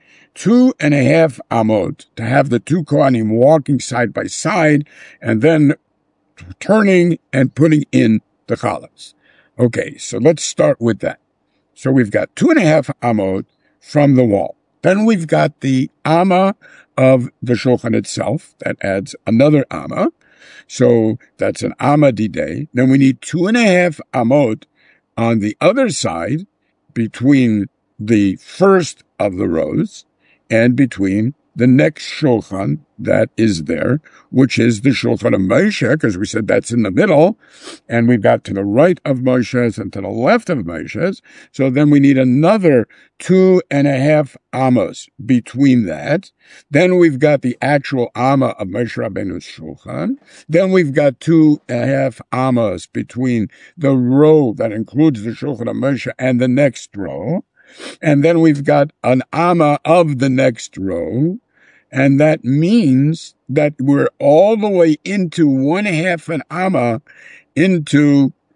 2.5 amot to have the 2 Kohanim walking side by side and then turning and putting in the chalas. Okay, so let's start with that. So we've got 2.5 amot from the wall. Then we've got the amma of the Shulchan itself. That adds another amma. So that's an amma didei. Then we need 2.5 amot on the other side between the first of the rows and between the next Shulchan that is there, which is the Shulchan of Moshe, because we said that's in the middle, and we've got to the right of Moshe's and to the left of Moshe's, so then we need another 2.5 amos between that. Then we've got the actual amma of Moshe Rabbeinu's Shulchan. Then we've got 2.5 amos between the row that includes the Shulchan of Moshe and the next row. And then we've got an amma of the next row. And that means that we're all the way into 1/2 an amma into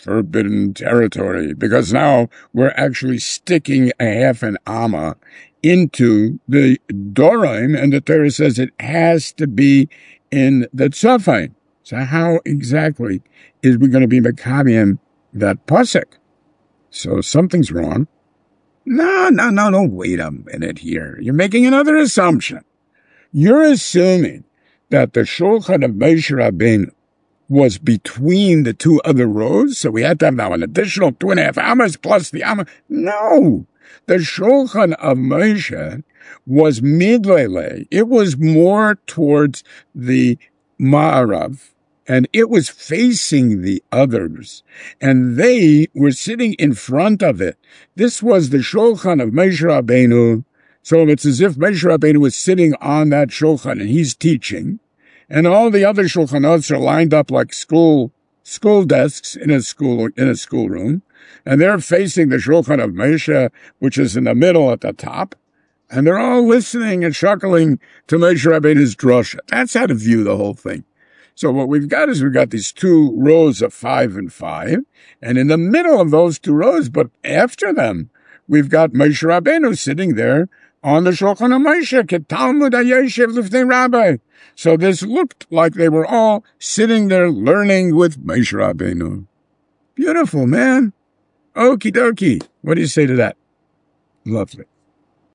forbidden territory, because now we're actually sticking a half an amma into the Doraim, and the Torah says it has to be in the Tzofim. So how exactly is we going to be Makabim that pasuk? So something's wrong. No, wait a minute here. You're making another assumption. You're assuming that the Shulchan of Moshe Rabbeinu was between the two other rows, so we had to have now an additional 2.5 ammas plus the amma. No, the Shulchan of Moshe was midlele. It was more towards the Ma'arav, and it was facing the others, and they were sitting in front of it. This was the Shulchan of Moshe Rabbeinu, so it's as if Moshe Rabbeinu was sitting on that Shulchan, and he's teaching. And all the other shulchanots are lined up like school desks in a schoolroom, and they're facing the Shulchan of Moshe, which is in the middle at the top, and they're all listening and chuckling to Moshe Rabbeinu's drasha. That's how to view the whole thing. So what we've got these 2 rows of 5 and 5, and in the middle of those 2 rows, but after them, we've got Moshe Rabbeinu sitting there on the Shulchan of Moshe, Ketalmud HaYoshev Lifnei Rabbi. So this looked like they were all sitting there learning with Moshe Rabbeinu. Beautiful, man. Okie dokie. What do you say to that? Lovely.